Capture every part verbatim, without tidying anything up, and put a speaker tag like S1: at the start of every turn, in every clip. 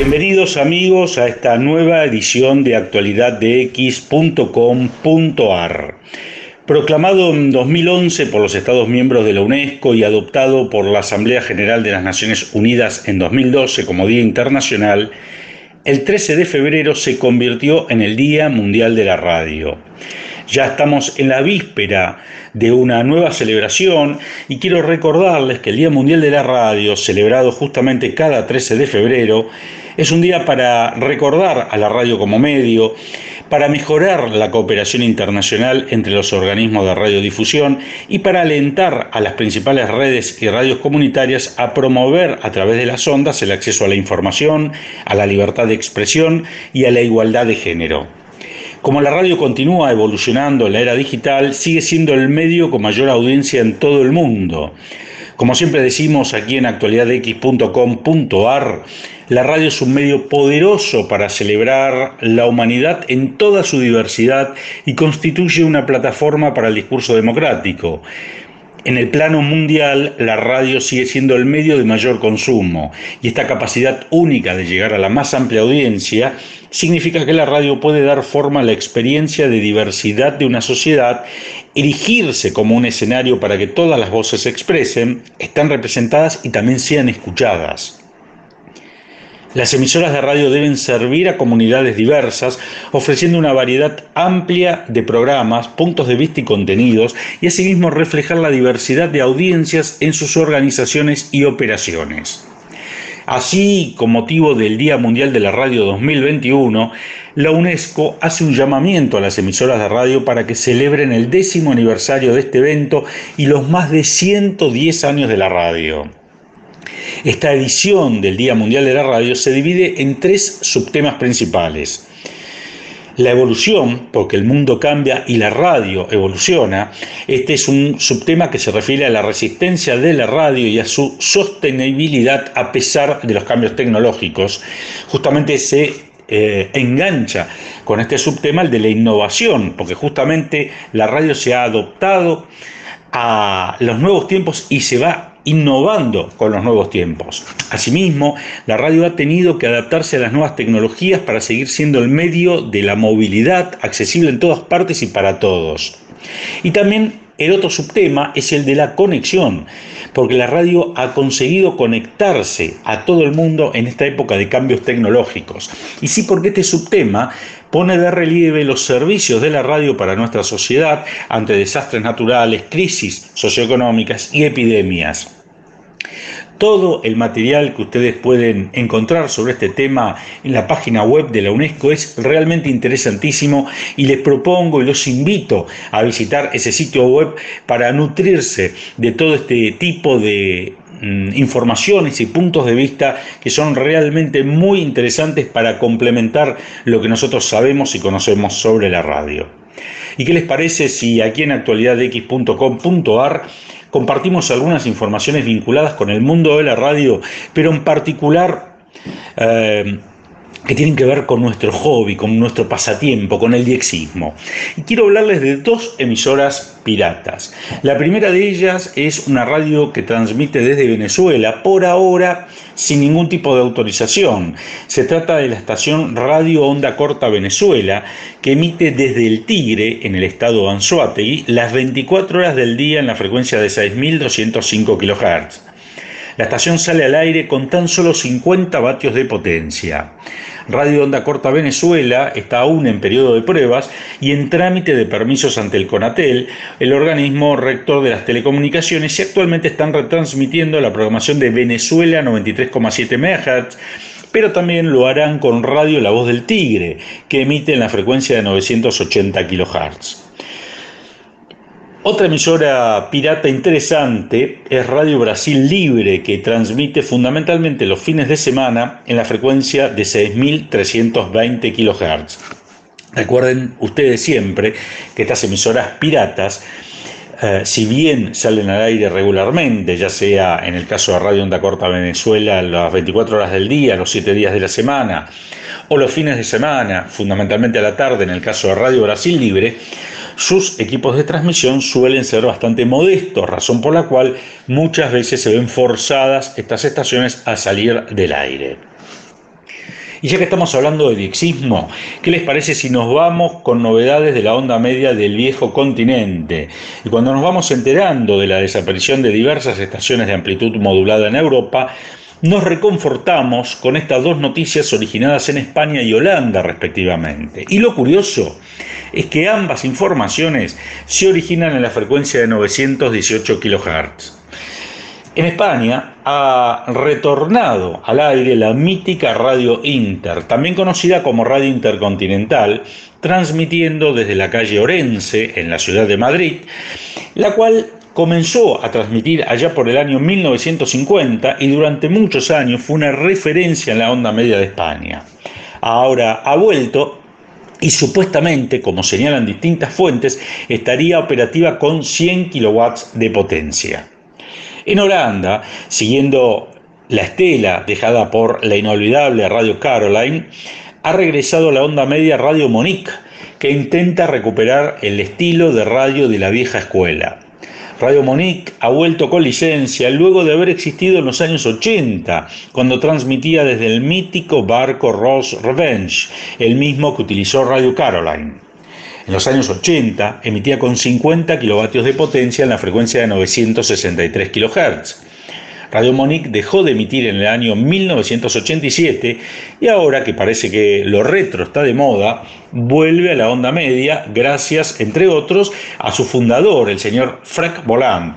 S1: Bienvenidos amigos a esta nueva edición de actualidad de equis punto com punto ar. Proclamado en dos mil once por los Estados miembros de la UNESCO y adoptado por la Asamblea General de las Naciones Unidas en dos mil doce como Día Internacional, el trece de febrero se convirtió en el Día Mundial de la Radio. Ya estamos en la víspera de una nueva celebración y quiero recordarles que el Día Mundial de la Radio, celebrado justamente cada trece de febrero, es un día para recordar a la radio como medio, para mejorar la cooperación internacional entre los organismos de radiodifusión y para alentar a las principales redes y radios comunitarias a promover a través de las ondas el acceso a la información, a la libertad de expresión y a la igualdad de género. Como la radio continúa evolucionando en la era digital, sigue siendo el medio con mayor audiencia en todo el mundo. Como siempre decimos aquí en actualidad de equis punto com punto ar, la radio es un medio poderoso para celebrar la humanidad en toda su diversidad y constituye una plataforma para el discurso democrático. En el plano mundial, la radio sigue siendo el medio de mayor consumo y esta capacidad única de llegar a la más amplia audiencia significa que la radio puede dar forma a la experiencia de diversidad de una sociedad, erigirse como un escenario para que todas las voces se expresen, estén representadas y también sean escuchadas. Las emisoras de radio deben servir a comunidades diversas, ofreciendo una variedad amplia de programas, puntos de vista y contenidos, y asimismo reflejar la diversidad de audiencias en sus organizaciones y operaciones. Así, con motivo del Día Mundial de la Radio dos mil veintiuno, la UNESCO hace un llamamiento a las emisoras de radio para que celebren el décimo aniversario de este evento y los más de ciento diez años de la radio. Esta edición del Día Mundial de la Radio se divide en tres subtemas principales. La evolución, porque el mundo cambia y la radio evoluciona. Este es un subtema que se refiere a la resistencia de la radio y a su sostenibilidad a pesar de los cambios tecnológicos. Justamente se eh, engancha con este subtema el de la innovación, porque justamente la radio se ha adoptado a los nuevos tiempos y se va innovando con los nuevos tiempos. Asimismo, la radio ha tenido que adaptarse a las nuevas tecnologías para seguir siendo el medio de la movilidad accesible en todas partes y para todos. Y también el otro subtema es el de la conexión, porque la radio ha conseguido conectarse a todo el mundo en esta época de cambios tecnológicos. Y sí, porque este subtema pone de relieve los servicios de la radio para nuestra sociedad ante desastres naturales, crisis socioeconómicas y epidemias. Todo el material que ustedes pueden encontrar sobre este tema en la página web de la UNESCO es realmente interesantísimo y les propongo y los invito a visitar ese sitio web para nutrirse de todo este tipo de mm, informaciones y puntos de vista que son realmente muy interesantes para complementar lo que nosotros sabemos y conocemos sobre la radio. ¿Y qué les parece si aquí en actualidad de equis punto com punto ar compartimos algunas informaciones vinculadas con el mundo de la radio, pero en particular eh, que tienen que ver con nuestro hobby, con nuestro pasatiempo, con el diexismo? Y quiero hablarles de dos emisoras piratas. La primera de ellas es una radio que transmite desde Venezuela, por ahora sin ningún tipo de autorización. Se trata de la estación Radio Onda Corta Venezuela, que emite desde El Tigre, en el estado de Anzoátegui, las veinticuatro horas del día en la frecuencia de seis mil doscientos cinco kilohertz. La estación sale al aire con tan solo cincuenta vatios de potencia. Radio Onda Corta Venezuela está aún en periodo de pruebas y en trámite de permisos ante el CONATEL, el organismo rector de las telecomunicaciones, y actualmente están retransmitiendo la programación de Venezuela noventa y tres coma siete megahertz, pero también lo harán con Radio La Voz del Tigre, que emite en la frecuencia de novecientos ochenta kilohertz. Otra emisora pirata interesante es Radio Brasil Libre, que transmite fundamentalmente los fines de semana en la frecuencia de seis mil trescientos veinte kilohertz. Recuerden ustedes siempre que estas emisoras piratas, eh, si bien salen al aire regularmente, ya sea en el caso de Radio Onda Corta Venezuela las veinticuatro horas del día, los siete días de la semana, o los fines de semana, fundamentalmente a la tarde en el caso de Radio Brasil Libre, sus equipos de transmisión suelen ser bastante modestos, razón por la cual muchas veces se ven forzadas estas estaciones a salir del aire. Y ya que estamos hablando de diexismo, ¿qué les parece si nos vamos con novedades de la onda media del viejo continente? Y cuando nos vamos enterando de la desaparición de diversas estaciones de amplitud modulada en Europa, nos reconfortamos con estas dos noticias originadas en España y Holanda respectivamente. Y lo curioso es que ambas informaciones se originan en la frecuencia de novecientos dieciocho kilohertz. En España ha retornado al aire la mítica Radio Inter, también conocida como Radio Intercontinental, transmitiendo desde la calle Orense, en la ciudad de Madrid, la cual comenzó a transmitir allá por el año mil novecientos cincuenta y durante muchos años fue una referencia en la onda media de España. Ahora ha vuelto y supuestamente, como señalan distintas fuentes, estaría operativa con cien kilowatts de potencia. En Holanda, siguiendo la estela dejada por la inolvidable Radio Caroline, ha regresado la onda media Radio Monique, que intenta recuperar el estilo de radio de la vieja escuela. Radio Monique ha vuelto con licencia luego de haber existido en los años ochenta, cuando transmitía desde el mítico barco Ross Revenge, el mismo que utilizó Radio Caroline. En los años ochenta emitía con cincuenta kilovatios de potencia en la frecuencia de novecientos sesenta y tres kilohertz. Radio Monique dejó de emitir en el año mil novecientos ochenta y siete y ahora que parece que lo retro está de moda, vuelve a la onda media gracias, entre otros, a su fundador, el señor Frank Boland.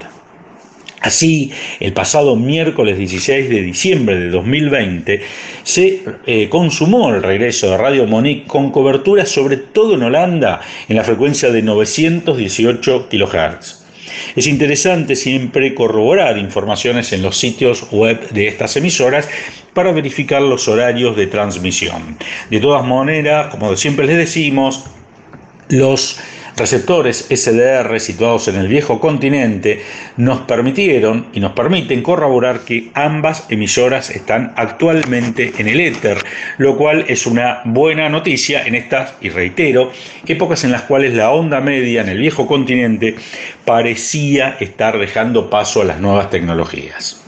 S1: Así, el pasado miércoles dieciséis de diciembre de dos mil veinte se eh, consumó el regreso de Radio Monique con cobertura sobre todo en Holanda en la frecuencia de novecientos dieciocho kilohertz. Es interesante siempre corroborar informaciones en los sitios web de estas emisoras para verificar los horarios de transmisión. De todas maneras, como siempre les decimos, los receptores S D R situados en el viejo continente nos permitieron y nos permiten corroborar que ambas emisoras están actualmente en el éter, lo cual es una buena noticia en estas, y reitero, épocas en las cuales la onda media en el viejo continente parecía estar dejando paso a las nuevas tecnologías.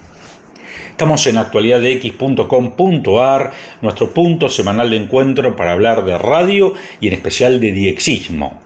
S1: Estamos en actualidad de x punto com punto a r, nuestro punto semanal de encuentro para hablar de radio y en especial de diexismo.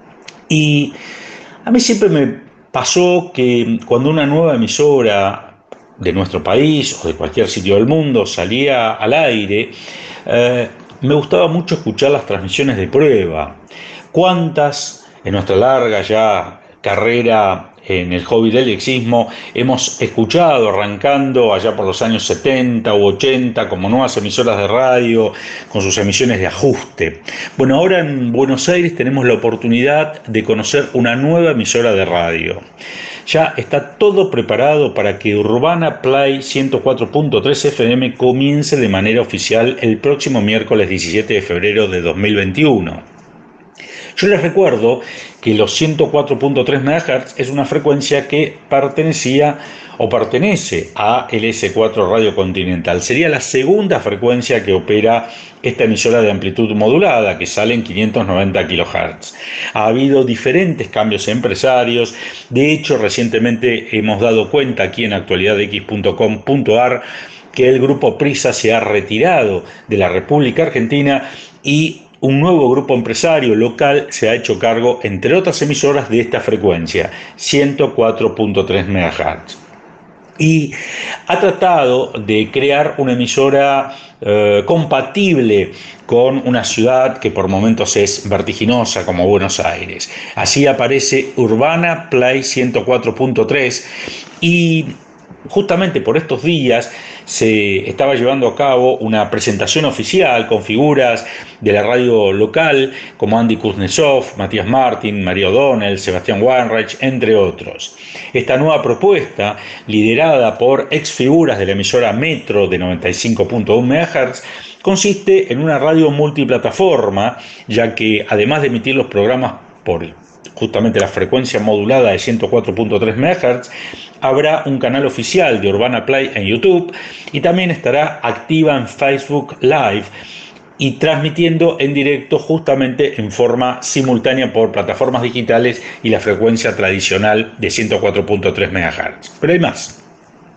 S1: Y a mí siempre me pasó que cuando una nueva emisora de nuestro país o de cualquier sitio del mundo salía al aire, eh, me gustaba mucho escuchar las transmisiones de prueba. ¿Cuántas en nuestra larga ya carrera en el hobby del diexismo hemos escuchado arrancando allá por los años setenta u ochenta como nuevas emisoras de radio con sus emisiones de ajuste? Bueno, ahora en Buenos Aires tenemos la oportunidad de conocer una nueva emisora de radio. Ya está todo preparado para que Urbana Play ciento cuatro punto tres F M comience de manera oficial el próximo miércoles diecisiete de febrero de dos mil veintiuno. Yo les recuerdo que los ciento cuatro punto tres megahertz es una frecuencia que pertenecía o pertenece a L S cuatro Radio Continental. Sería la segunda frecuencia que opera esta emisora de amplitud modulada, que sale en quinientos noventa kilohertz. Ha habido diferentes cambios empresarios. De hecho, recientemente hemos dado cuenta aquí en actualidad de x punto com punto a r que el grupo Prisa se ha retirado de la República Argentina y un nuevo grupo empresario local se ha hecho cargo, entre otras emisoras, de esta frecuencia, ciento cuatro punto tres megahertz. Y ha tratado de crear una emisora eh, compatible con una ciudad que por momentos es vertiginosa como Buenos Aires. Así aparece Urbana Play ciento cuatro punto tres y justamente por estos días se estaba llevando a cabo una presentación oficial con figuras de la radio local como Andy Kuznetsov, Matías Martín, María O'Donnell, Sebastián Weinreich, entre otros. Esta nueva propuesta, liderada por ex figuras de la emisora Metro de noventa y cinco punto uno megahertz, consiste en una radio multiplataforma, ya que además de emitir los programas por justamente la frecuencia modulada de ciento cuatro punto tres megahertz, habrá un canal oficial de Urbana Play en YouTube y también estará activa en Facebook Live y transmitiendo en directo justamente en forma simultánea por plataformas digitales y la frecuencia tradicional de ciento cuatro punto tres megahertz. Pero hay más.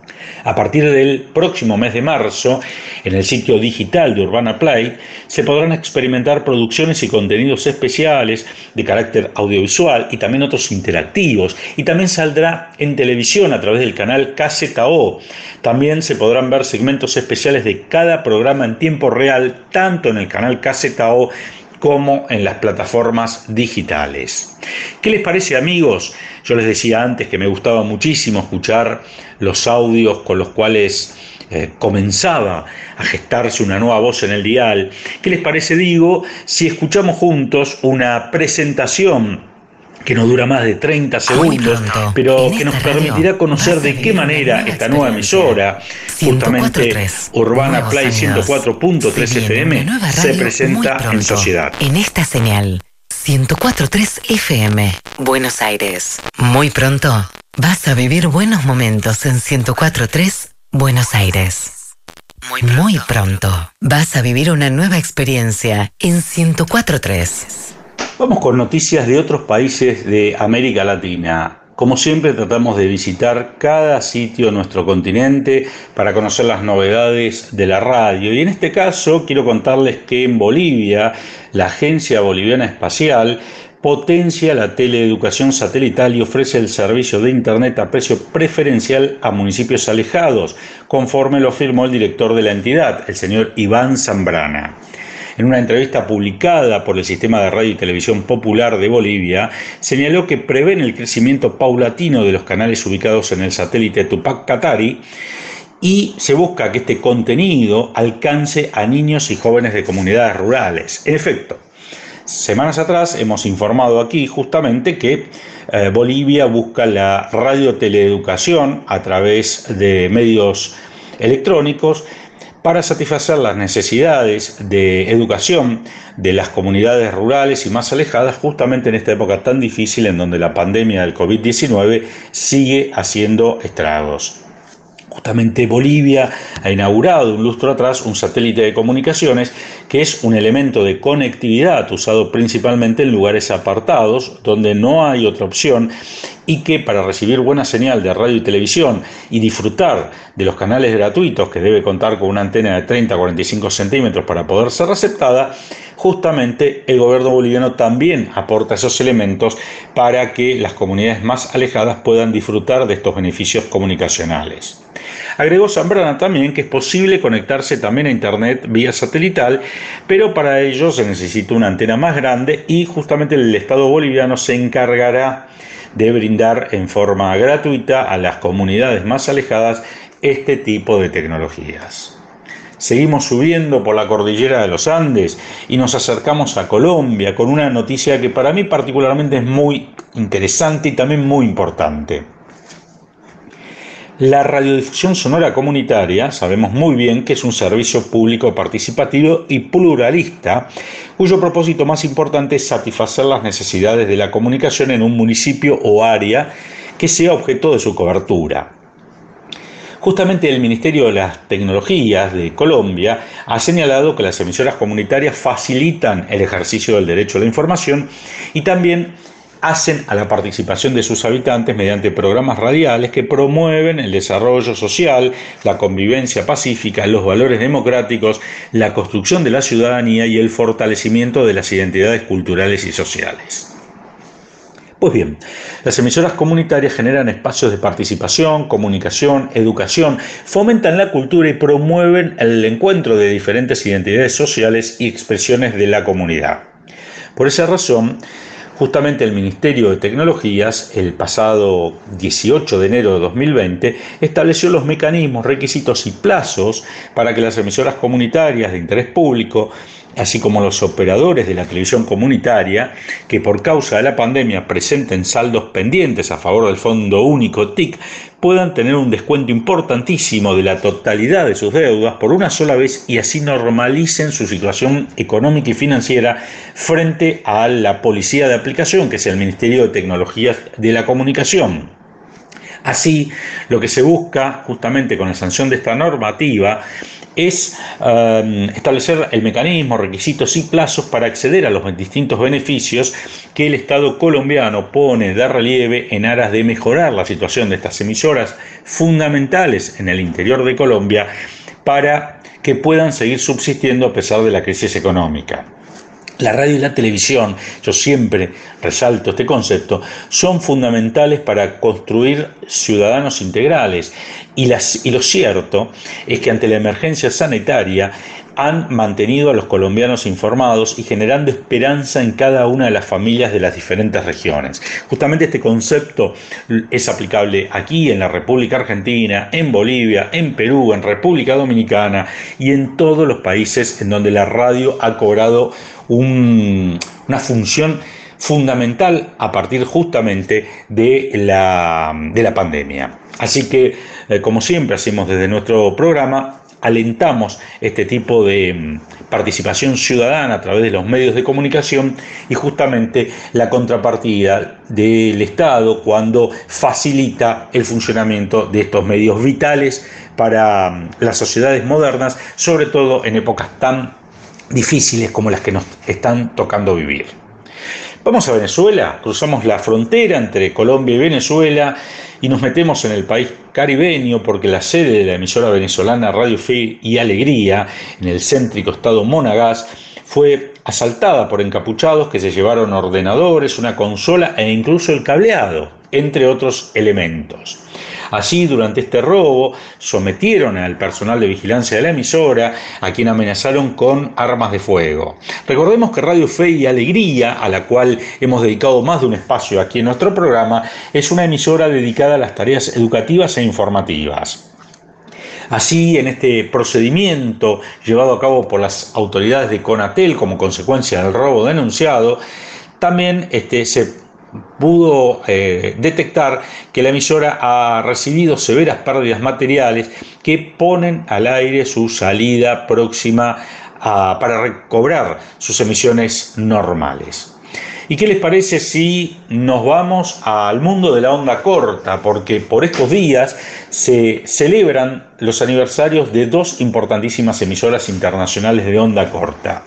S1: A partir del próximo mes de marzo, en el sitio digital de Urbana Play, se podrán experimentar producciones y contenidos especiales de carácter audiovisual y también otros interactivos. Y también saldrá en televisión a través del canal K Z O. También se podrán ver segmentos especiales de cada programa en tiempo real, tanto en el canal K Z O como en las plataformas digitales. ¿Qué les parece, amigos? Yo les decía antes que me gustaba muchísimo escuchar los audios con los cuales eh, comenzaba a gestarse una nueva voz en el dial. ¿Qué les parece, digo, si escuchamos juntos una presentación que no dura más de treinta segundos, pronto, pero que nos permitirá conocer de qué manera esta nueva emisora, justamente Urbana Play ciento cuatro punto tres F M, se presenta en sociedad.
S2: En esta señal, ciento cuatro punto tres F M, Buenos Aires. Muy pronto vas a vivir buenos momentos en ciento cuatro punto tres Buenos Aires. Muy pronto. Muy pronto vas a vivir una nueva experiencia en ciento cuatro punto tres.
S1: Vamos con noticias de otros países de América Latina. Como siempre, tratamos de visitar cada sitio de nuestro continente para conocer las novedades de la radio. Y en este caso, quiero contarles que en Bolivia, la Agencia Boliviana Espacial potencia la teleeducación satelital y ofrece el servicio de Internet a precio preferencial a municipios alejados, conforme lo afirmó el director de la entidad, el señor Iván Zambrana. En una entrevista publicada por el Sistema de Radio y Televisión Popular de Bolivia, señaló que prevén el crecimiento paulatino de los canales ubicados en el satélite Tupac Katari y se busca que este contenido alcance a niños y jóvenes de comunidades rurales. En efecto, semanas atrás hemos informado aquí justamente que eh, Bolivia busca la radioteleeducación a través de medios electrónicos para satisfacer las necesidades de educación de las comunidades rurales y más alejadas, justamente en esta época tan difícil en donde la pandemia del COVID diecinueve sigue haciendo estragos. Justamente Bolivia ha inaugurado un lustro atrás un satélite de comunicaciones que es un elemento de conectividad usado principalmente en lugares apartados donde no hay otra opción y que para recibir buena señal de radio y televisión y disfrutar de los canales gratuitos, que debe contar con una antena de treinta a cuarenta y cinco centímetros para poder ser receptada, justamente el gobierno boliviano también aporta esos elementos para que las comunidades más alejadas puedan disfrutar de estos beneficios comunicacionales. Agregó Zambrana también que es posible conectarse también a Internet vía satelital, pero para ello se necesita una antena más grande y justamente el Estado boliviano se encargará de brindar en forma gratuita a las comunidades más alejadas este tipo de tecnologías. Seguimos subiendo por la cordillera de los Andes y nos acercamos a Colombia con una noticia que para mí particularmente es muy interesante y también muy importante. La radiodifusión sonora comunitaria, sabemos muy bien que es un servicio público participativo y pluralista, cuyo propósito más importante es satisfacer las necesidades de la comunicación en un municipio o área que sea objeto de su cobertura. Justamente el Ministerio de las Tecnologías de Colombia ha señalado que las emisoras comunitarias facilitan el ejercicio del derecho a la información y también hacen a la participación de sus habitantes mediante programas radiales que promueven el desarrollo social, la convivencia pacífica, los valores democráticos, la construcción de la ciudadanía y el fortalecimiento de las identidades culturales y sociales. Pues bien, las emisoras comunitarias generan espacios de participación, comunicación, educación, fomentan la cultura y promueven el encuentro de diferentes identidades sociales y expresiones de la comunidad. Por esa razón, justamente el Ministerio de Tecnologías, el pasado dieciocho de enero de dos mil veinte, estableció los mecanismos, requisitos y plazos para que las emisoras comunitarias de interés público, así como los operadores de la televisión comunitaria, que por causa de la pandemia presenten saldos pendientes a favor del Fondo Único T I C, puedan tener un descuento importantísimo de la totalidad de sus deudas por una sola vez y así normalicen su situación económica y financiera frente a la policía de aplicación, que es el Ministerio de Tecnologías de la Comunicación. Así, lo que se busca justamente con la sanción de esta normativa es eh, establecer el mecanismo, requisitos y plazos para acceder a los distintos beneficios que el Estado colombiano pone de relieve en aras de mejorar la situación de estas emisoras fundamentales en el interior de Colombia para que puedan seguir subsistiendo a pesar de la crisis económica. La radio y la televisión, yo siempre resalto este concepto, son fundamentales para construir ciudadanos integrales y, las, y lo cierto es que ante la emergencia sanitaria han mantenido a los colombianos informados y generando esperanza en cada una de las familias de las diferentes regiones. Justamente este concepto es aplicable aquí en la República Argentina, en Bolivia, en Perú, en República Dominicana y en todos los países en donde la radio ha cobrado un, una función fundamental a partir justamente de la, de la pandemia. Así que, eh, como siempre hacemos desde nuestro programa, alentamos este tipo de participación ciudadana a través de los medios de comunicación y justamente la contrapartida del Estado cuando facilita el funcionamiento de estos medios vitales para las sociedades modernas, sobre todo en épocas tan difíciles como las que nos están tocando vivir. Vamos a Venezuela, cruzamos la frontera entre Colombia y Venezuela y nos metemos en el país caribeño porque la sede de la emisora venezolana Radio Fe y Alegría, en el céntrico estado Monagas, fue asaltada por encapuchados que se llevaron ordenadores, una consola e incluso el cableado, entre otros elementos. Allí, durante este robo, sometieron al personal de vigilancia de la emisora, a quien amenazaron con armas de fuego. Recordemos que Radio Fe y Alegría, a la cual hemos dedicado más de un espacio aquí en nuestro programa, es una emisora dedicada a las tareas educativas e informativas. Así, en este procedimiento llevado a cabo por las autoridades de Conatel como consecuencia del robo denunciado, también este, se pudo eh, detectar que la emisora ha recibido severas pérdidas materiales que ponen al aire su salida próxima a, para recobrar sus emisiones normales. ¿Y qué les parece si nos vamos al mundo de la onda corta? Porque por estos días se celebran los aniversarios de dos importantísimas emisoras internacionales de onda corta.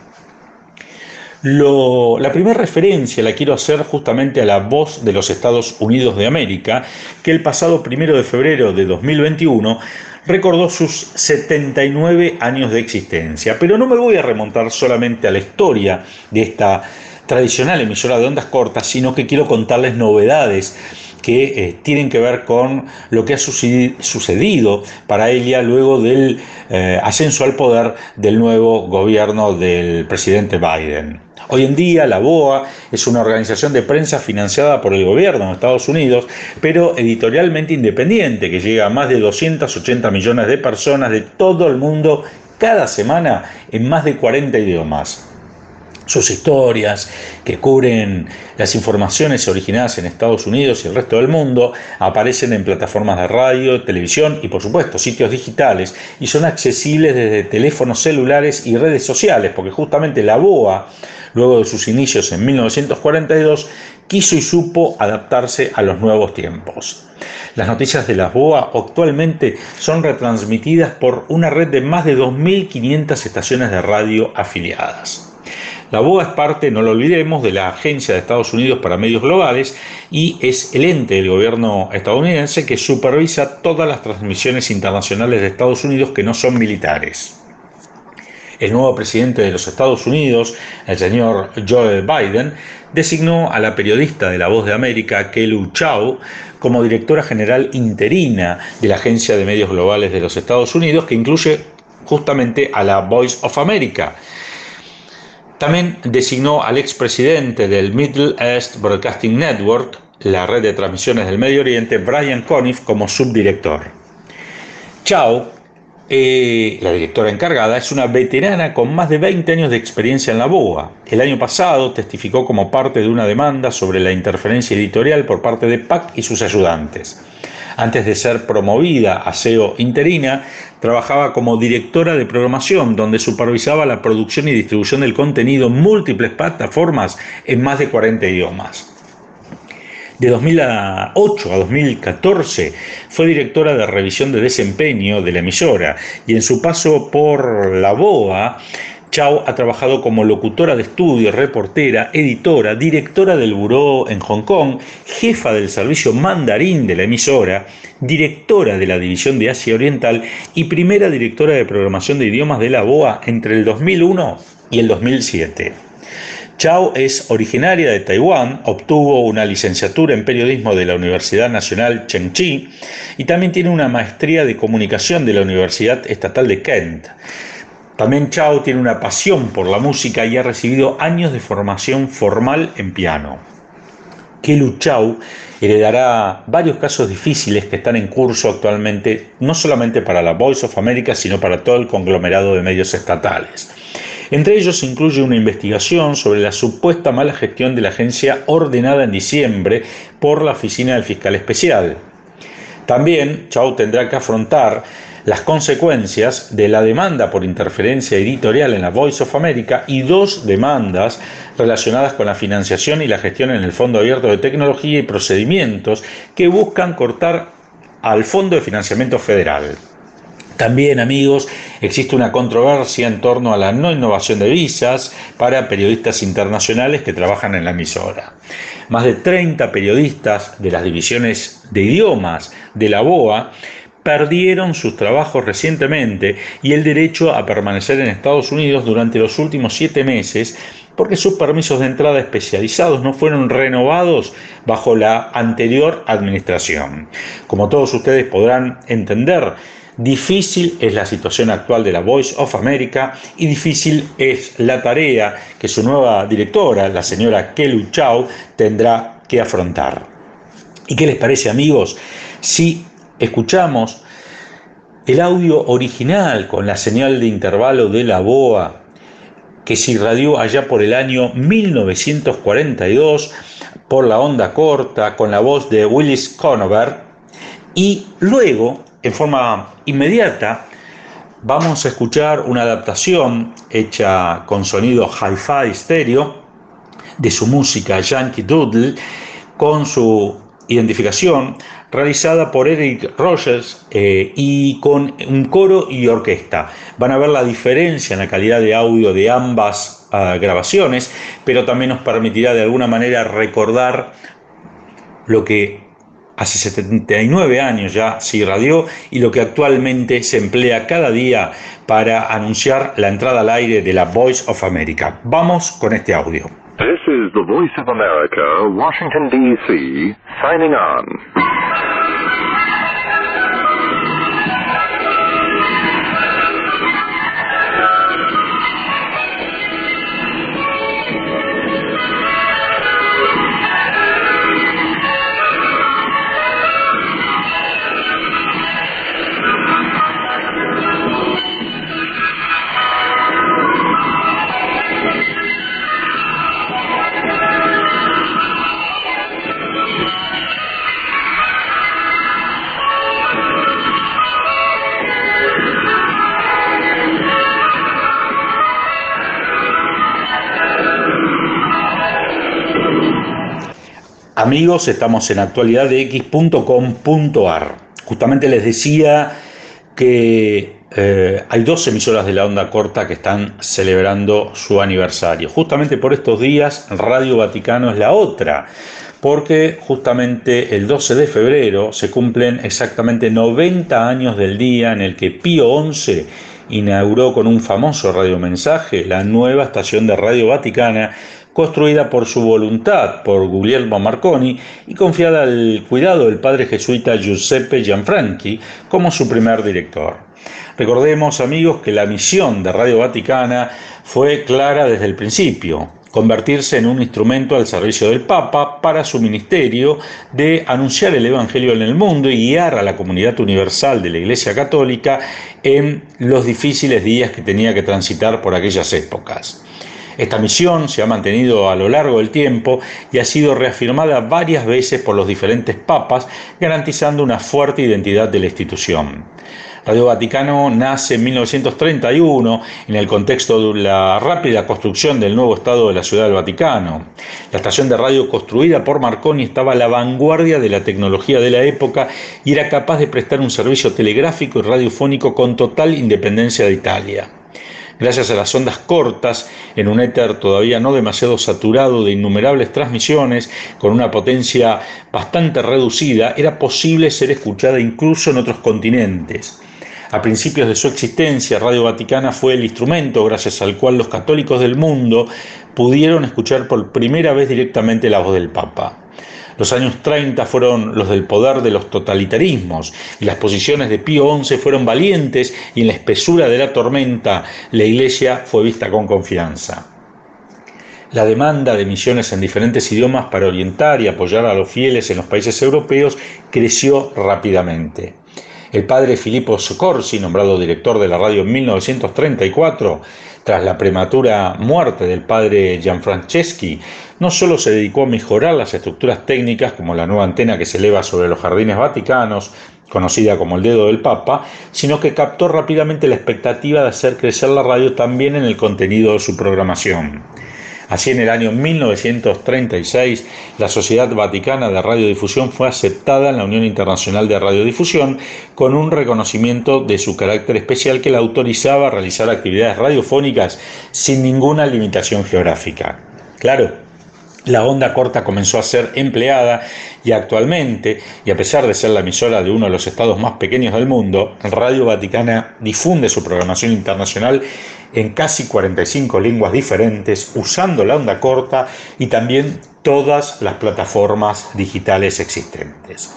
S1: Lo, la primera referencia la quiero hacer justamente a La Voz de los Estados Unidos de América, que el pasado primero de febrero de dos mil veintiuno recordó sus setenta y nueve años de existencia. Pero no me voy a remontar solamente a la historia de esta tradicional emisora de ondas cortas, sino que quiero contarles novedades que eh, tienen que ver con lo que ha sucedido para ella luego del eh, ascenso al poder del nuevo gobierno del presidente Biden. Hoy en día la B O A es una organización de prensa financiada por el gobierno de Estados Unidos, pero editorialmente independiente, que llega a más de doscientos ochenta millones de personas de todo el mundo cada semana en más de cuarenta idiomas. Sus historias, que cubren las informaciones originadas en Estados Unidos y el resto del mundo, aparecen en plataformas de radio, televisión y, por supuesto, sitios digitales, y son accesibles desde teléfonos celulares y redes sociales, porque justamente la B O A, luego de sus inicios en mil novecientos cuarenta y dos, quiso y supo adaptarse a los nuevos tiempos. Las noticias de la B O A actualmente son retransmitidas por una red de más de dos mil quinientas estaciones de radio afiliadas. La B O A es parte, no lo olvidemos, de la Agencia de Estados Unidos para Medios Globales y es el ente del gobierno estadounidense que supervisa todas las transmisiones internacionales de Estados Unidos que no son militares. El nuevo presidente de los Estados Unidos, el señor Joe Biden, designó a la periodista de La Voz de América, Kelu Chao, como directora general interina de la Agencia de Medios Globales de los Estados Unidos, que incluye justamente a la Voice of America. También designó al expresidente del Middle East Broadcasting Network, la red de transmisiones del Medio Oriente, Brian Conniff, como subdirector. Chao, eh, la directora encargada, es una veterana con más de veinte años de experiencia en la B O A. El año pasado testificó como parte de una demanda sobre la interferencia editorial por parte de P A C y sus ayudantes. Antes de ser promovida a C E O interina, trabajaba como directora de programación, donde supervisaba la producción y distribución del contenido en múltiples plataformas en más de cuarenta idiomas. De dos mil ocho a dos mil catorce fue directora de revisión de desempeño de la emisora y en su paso por la B O A, Chow ha trabajado como locutora de estudio, reportera, editora, directora del buró en Hong Kong, jefa del servicio mandarín de la emisora, directora de la división de Asia Oriental y primera directora de programación de idiomas de la B O A entre el dos mil uno y el dos mil siete. Chow es originaria de Taiwán, obtuvo una licenciatura en periodismo de la Universidad Nacional Chengchi y también tiene una maestría de comunicación de la Universidad Estatal de Kent. También Chow tiene una pasión por la música y ha recibido años de formación formal en piano. Kelu Chow heredará varios casos difíciles que están en curso actualmente, no solamente para la Voice of America, sino para todo el conglomerado de medios estatales. Entre ellos incluye una investigación sobre la supuesta mala gestión de la agencia ordenada en diciembre por la Oficina del Fiscal Especial. También Chow tendrá que afrontar las consecuencias de la demanda por interferencia editorial en la Voice of America y dos demandas relacionadas con la financiación y la gestión en el Fondo Abierto de Tecnología y Procedimientos que buscan cortar al Fondo de Financiamiento Federal. También, amigos, existe una controversia en torno a la no innovación de visas para periodistas internacionales que trabajan en la emisora. Más de treinta periodistas de las divisiones de idiomas de la B O A perdieron sus trabajos recientemente y el derecho a permanecer en Estados Unidos durante los últimos siete meses porque sus permisos de entrada especializados no fueron renovados bajo la anterior administración. Como todos ustedes podrán entender, difícil es la situación actual de la Voice of America y difícil es la tarea que su nueva directora, la señora Kelu Chow, tendrá que afrontar. ¿Y qué les parece, amigos, si escuchamos el audio original con la señal de intervalo de la B O A que se irradió allá por el año mil novecientos cuarenta y dos por la onda corta con la voz de Willis Conover y luego, en forma inmediata, vamos a escuchar una adaptación hecha con sonido hi-fi estéreo de su música Yankee Doodle con su identificación realizada por Eric Rogers eh, y con un coro y orquesta. Van a ver la diferencia en la calidad de audio de ambas uh, grabaciones, pero también nos permitirá de alguna manera recordar lo que hace setenta y nueve años ya se irradió y lo que actualmente se emplea cada día para anunciar la entrada al aire de la Voice of America. Vamos con este audio.
S3: This is the Voice of America, Washington, D C, signing on.
S1: Amigos, estamos en actualidad de x punto com punto a r. Justamente les decía que eh, hay dos emisoras de la onda corta que están celebrando su aniversario. Justamente por estos días, Radio Vaticano es la otra, porque justamente el doce de febrero se cumplen exactamente noventa años del día en el que Pío once inauguró con un famoso radiomensaje la nueva estación de Radio Vaticana, construida por su voluntad por Guglielmo Marconi y confiada al cuidado del padre jesuita Giuseppe Gianfranchi como su primer director. Recordemos, amigos, que la misión de Radio Vaticana fue clara desde el principio: convertirse en un instrumento al servicio del Papa para su ministerio de anunciar el Evangelio en el mundo y guiar a la comunidad universal de la Iglesia Católica en los difíciles días que tenía que transitar por aquellas épocas. Esta misión se ha mantenido a lo largo del tiempo y ha sido reafirmada varias veces por los diferentes papas, garantizando una fuerte identidad de la institución. Radio Vaticano nace en mil novecientos treinta y uno en el contexto de la rápida construcción del nuevo estado de la Ciudad del Vaticano. La estación de radio construida por Marconi estaba a la vanguardia de la tecnología de la época y era capaz de prestar un servicio telegráfico y radiofónico con total independencia de Italia. Gracias a las ondas cortas, en un éter todavía no demasiado saturado de innumerables transmisiones, con una potencia bastante reducida, era posible ser escuchada incluso en otros continentes. A principios de su existencia, Radio Vaticana fue el instrumento gracias al cual los católicos del mundo pudieron escuchar por primera vez directamente la voz del Papa. Los años treinta fueron los del poder de los totalitarismos y las posiciones de Pío once fueron valientes y en la espesura de la tormenta la Iglesia fue vista con confianza. La demanda de misiones en diferentes idiomas para orientar y apoyar a los fieles en los países europeos creció rápidamente. El padre Filippo Corsi, nombrado director de la radio en mil novecientos treinta y cuatro, tras la prematura muerte del padre Gianfranceschi, no solo se dedicó a mejorar las estructuras técnicas, como la nueva antena que se eleva sobre los jardines vaticanos, conocida como el dedo del Papa, sino que captó rápidamente la expectativa de hacer crecer la radio también en el contenido de su programación. Así, en el año mil novecientos treinta y seis, la Sociedad Vaticana de Radiodifusión fue aceptada en la Unión Internacional de Radiodifusión con un reconocimiento de su carácter especial que la autorizaba a realizar actividades radiofónicas sin ninguna limitación geográfica. Claro, la onda corta comenzó a ser empleada y actualmente, y a pesar de ser la emisora de uno de los estados más pequeños del mundo, Radio Vaticana difunde su programación internacional en casi cuarenta y cinco lenguas diferentes, usando la onda corta y también todas las plataformas digitales existentes.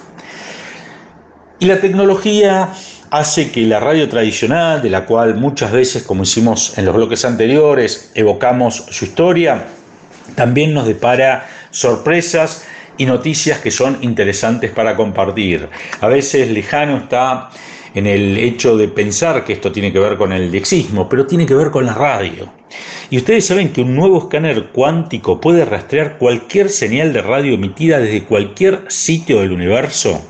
S1: Y la tecnología hace que la radio tradicional, de la cual muchas veces, como hicimos en los bloques anteriores, evocamos su historia, también nos depara sorpresas y noticias que son interesantes para compartir. A veces lejano está en el hecho de pensar que esto tiene que ver con el lexismo, pero tiene que ver con la radio. Y ustedes saben que un nuevo escáner cuántico puede rastrear cualquier señal de radio emitida desde cualquier sitio del universo.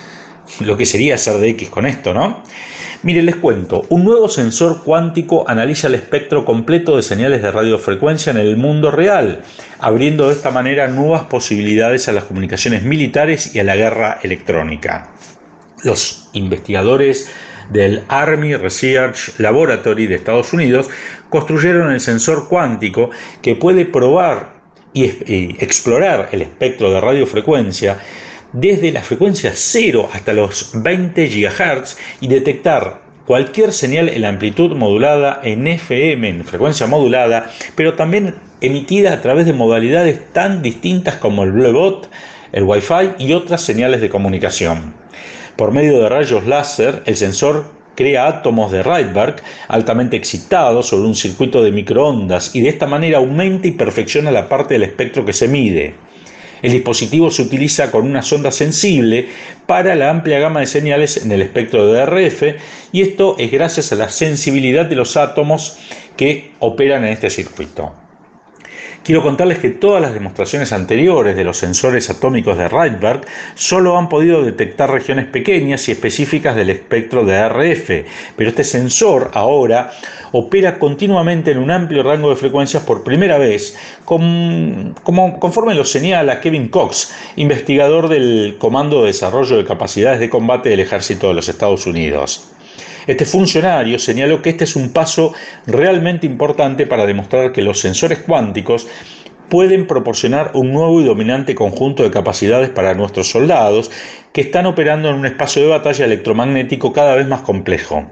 S1: Lo que sería hacer de X con esto, ¿no? Miren, les cuento, un nuevo sensor cuántico analiza el espectro completo de señales de radiofrecuencia en el mundo real, abriendo de esta manera nuevas posibilidades a las comunicaciones militares y a la guerra electrónica. Los investigadores del Army Research Laboratory de Estados Unidos construyeron el sensor cuántico que puede probar y explorar el espectro de radiofrecuencia desde la frecuencia cero hasta los veinte gigahercios y detectar cualquier señal en amplitud modulada en F M, en frecuencia modulada, pero también emitida a través de modalidades tan distintas como el Bluetooth, el Wi-Fi y otras señales de comunicación. Por medio de rayos láser, el sensor crea átomos de Rydberg altamente excitados sobre un circuito de microondas y de esta manera aumenta y perfecciona la parte del espectro que se mide. El dispositivo se utiliza con una sonda sensible para la amplia gama de señales en el espectro de D R F y esto es gracias a la sensibilidad de los átomos que operan en este circuito. Quiero contarles que todas las demostraciones anteriores de los sensores atómicos de Rydberg solo han podido detectar regiones pequeñas y específicas del espectro de D R F, pero este sensor ahora opera continuamente en un amplio rango de frecuencias por primera vez, con, como, conforme lo señala Kevin Cox, investigador del Comando de Desarrollo de Capacidades de Combate del Ejército de los Estados Unidos. Este funcionario señaló que este es un paso realmente importante para demostrar que los sensores cuánticos pueden proporcionar un nuevo y dominante conjunto de capacidades para nuestros soldados que están operando en un espacio de batalla electromagnético cada vez más complejo.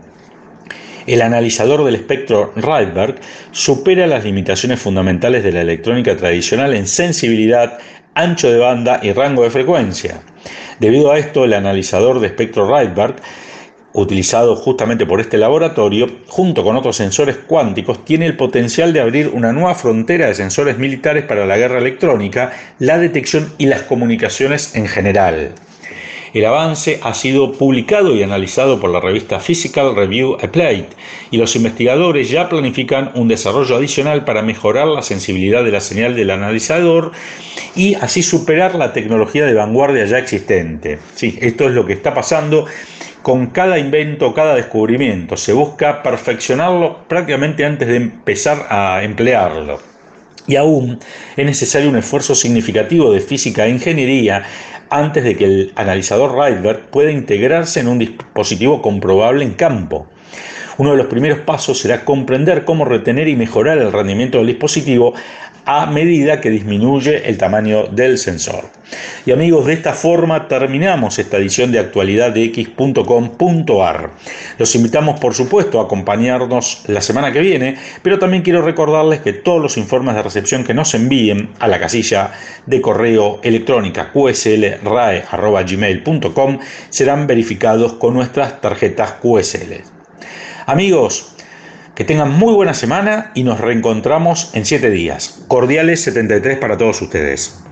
S1: El analizador del espectro Rydberg supera las limitaciones fundamentales de la electrónica tradicional en sensibilidad, ancho de banda y rango de frecuencia. Debido a esto, el analizador de espectro Rydberg, utilizado justamente por este laboratorio, junto con otros sensores cuánticos, tiene el potencial de abrir una nueva frontera de sensores militares para la guerra electrónica, la detección y las comunicaciones en general. El avance ha sido publicado y analizado por la revista Physical Review Applied y los investigadores ya planifican un desarrollo adicional para mejorar la sensibilidad de la señal del analizador y así superar la tecnología de vanguardia ya existente. Sí, esto es lo que está pasando con cada invento, cada descubrimiento. Se busca perfeccionarlo prácticamente antes de empezar a emplearlo. Y aún es necesario un esfuerzo significativo de física e ingeniería antes de que el analizador Rydberg pueda integrarse en un dispositivo comprobable en campo. Uno de los primeros pasos será comprender cómo retener y mejorar el rendimiento del dispositivo a medida que disminuye el tamaño del sensor. Y amigos, de esta forma terminamos esta edición de actualidad de x punto com punto a r. Los invitamos, por supuesto, a acompañarnos la semana que viene, pero también quiero recordarles que todos los informes de recepción que nos envíen a la casilla de correo electrónica q s l r a e arroba gmail punto com serán verificados con nuestras tarjetas Q S L. Amigos, que tengan muy buena semana y nos reencontramos en siete días. Cordiales setenta y tres para todos ustedes.